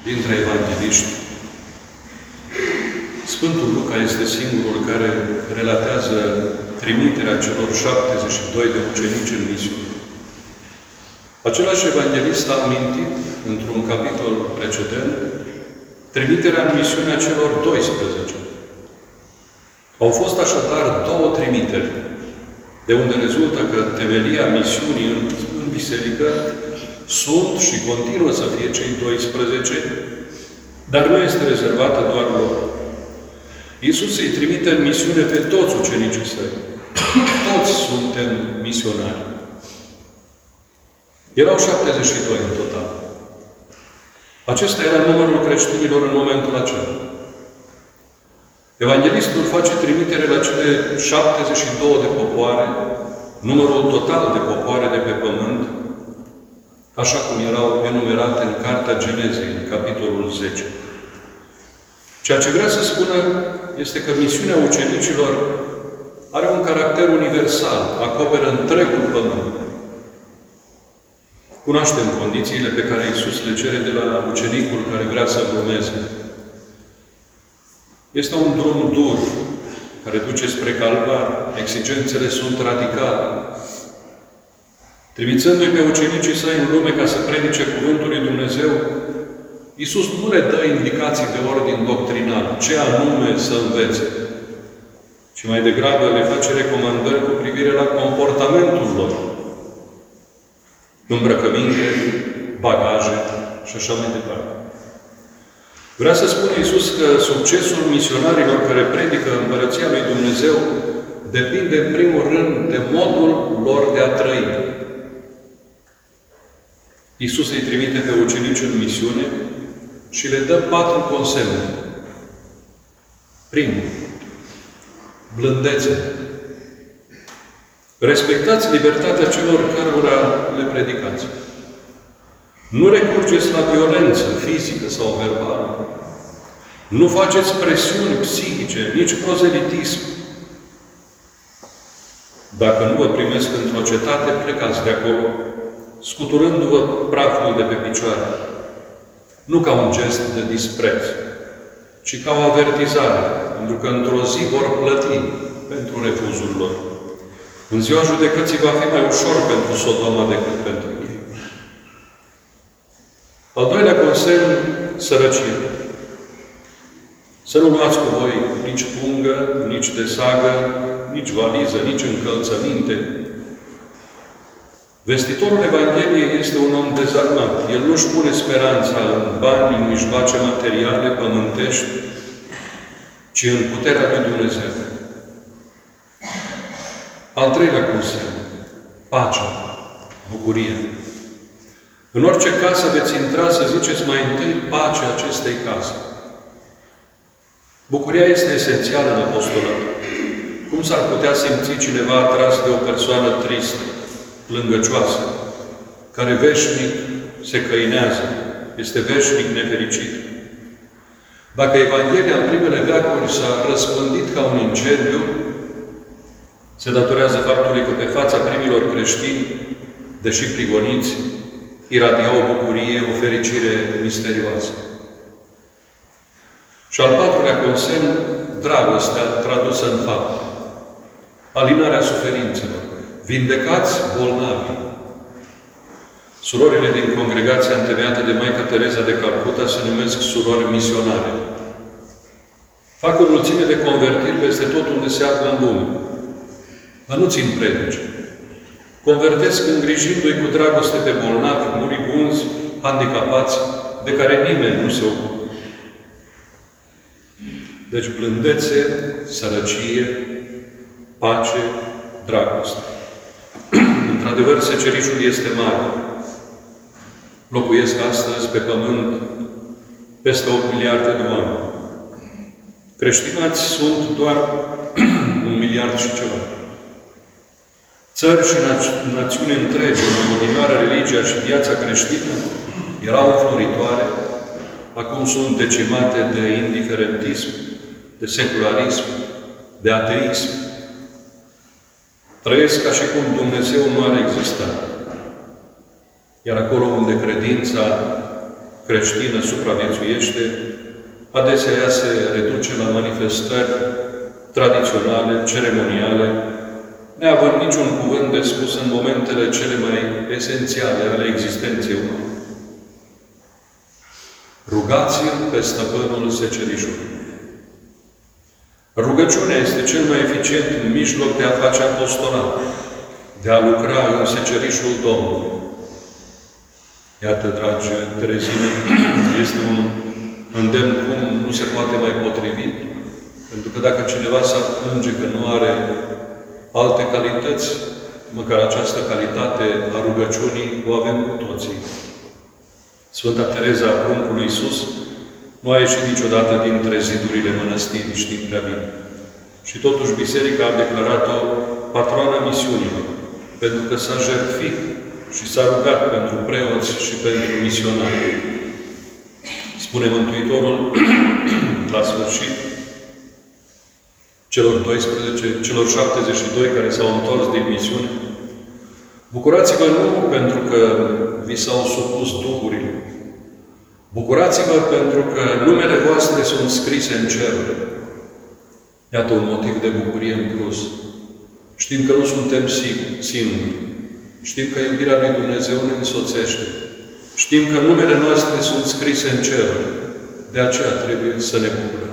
dintre evangeliști, Sfântul Luca este singurul care relatează trimiterea celor 72 de ucenici în misiune. Același evanghelist a amintit, într-un capitol precedent, trimiterea în misiunea celor 12. Au fost așadar două trimiteri, de unde rezultă că temelia misiunii în biserică sunt și continuă să fie cei 12, dar nu este rezervată doar lor. Iisus îi trimite în misiune pe toți ucenicii săi. Toți suntem misionari. Erau 72 în total. Acesta era numărul creștinilor în momentul acela. Evanghelistul face trimitere la cele 72 de popoare, numărul total de popoare de pe pământ, așa cum erau enumerate în Cartea Genezei, în capitolul 10. Ceea ce vrea să spună este că misiunea ucenicilor are un caracter universal, acoperă întregul pământ. Cunoaștem condițiile pe care Iisus le cere de la ucenicul care vrea să-L urmeze. Este un drum dur, care duce spre calvar. Exigențele sunt radicale. Trimițându-i pe ucenicii săi în lume ca să predice Cuvântul lui Dumnezeu, Iisus nu le dă indicații de ordin doctrinal, ce anume să învețe, ci mai degrabă le face recomandări cu privire la comportamentul lor. Îmbrăcăminte, bagaje și așa mai departe. Vrea să spune Iisus că succesul misionarilor care predică Împărăția lui Dumnezeu depinde în primul rând de modul lor de a trăi. Iisus îi trimite pe ucenici în misiune și le dă 4 consemne. Primul, blândețe. Respectați libertatea celor cărora le predicați. Nu recurgeți la violență fizică sau verbală. Nu faceți presiuni psihice, nici prozelitism. Dacă nu vă primesc într-o cetate, plecați de acolo, scuturându-vă praful de pe picioare. Nu ca un gest de dispreț, ci ca o avertizare, pentru că într-o zi vor plăti pentru refuzul lor. În ziua judecății va fi mai ușor pentru Sodoma decât pentru ei. Al doilea consemn, sărăcie. Să nu luați cu voi nici pungă, nici de sagă, nici valiză, nici încălțăminte. Vestitorul Evangheliei este un om dezarmat. El nu-și pune speranța în bani, în mijloace materiale, pământești, ci în puterea lui Dumnezeu. Al treilea consemn, pacea, bucurie. În orice casă veți intra să ziceți mai întâi pacea acestei case. Bucuria este esențială în apostolat. Cum s-ar putea simți cineva atras de o persoană tristă, plângăcioasă, care veșnic se căinează, este veșnic nefericit? Dacă Evanghelia în primele veacuri s-a răspândit ca un incendiu, se datorează faptului că pe fața primilor creștini, deși prigoniți, iradia o bucurie, o fericire misterioasă. Și al patrulea consemn, dragostea tradusă în fapt. Alinarea suferințelor. Vindecați bolnavii. Surorile din congregația întemeiată de Maica Tereza de Calcuta se numesc surori misionare. Fac o mulțime de convertiri peste tot unde se află în lume. Dar nu țin predici. Convertesc îngrijindu-i cu dragoste pe bolnavi, muribunzi, handicapați, de care nimeni nu se ocupă. Deci blândețe, sărăcie, pace, dragoste. Într-adevăr, secerișul este mare. Locuiesc astăzi pe pământ peste 8 miliarde de oameni. Creștinați sunt doar 1 miliard și ceva. Țări și națiuni întregi, în odinioară religia și viața creștină, erau înfloritoare, acum sunt decimate de indiferentism, de secularism, de ateism. Trăiesc ca și cum Dumnezeu nu ar exista. Iar acolo unde credința creștină supraviețuiește, adesea ea se reduce la manifestări tradiționale, ceremoniale, neavând niciun cuvânt de spus în momentele cele mai esențiale ale existenței umane. Rugați-l pe stăpânul secerișului. Rugăciunea este cel mai eficient mijloc de a face apostolat, de a lucra în secerișul Domnului. Iată, dragi terezine, este un îndemn cum nu se poate mai potrivi, pentru că dacă cineva s-ar plânge că nu are alte calități, măcar această calitate a rugăciunii o avem cu toții. Sfânta Tereza, pruncul Iisus, nu a ieșit niciodată dintre zidurile mănăstirii, știm prea bine. Și totuși Biserica a declarat-o patroana misiunilor, pentru că s-a jertfit și s-a rugat pentru preoți și pentru misionari. Spune Mântuitorul la sfârșit celor 72 care s-au întors din misiune: bucurați-vă nu pentru că vi s-au supus duhurile. Bucurați-vă pentru că numele voastre sunt scrise în ceruri. Iată un motiv de bucurie în plus. Știm că nu suntem singuri. Știm că iubirea lui Dumnezeu ne însoțește. Știm că numele noastre sunt scrise în ceruri. De aceea trebuie să ne bucurăm.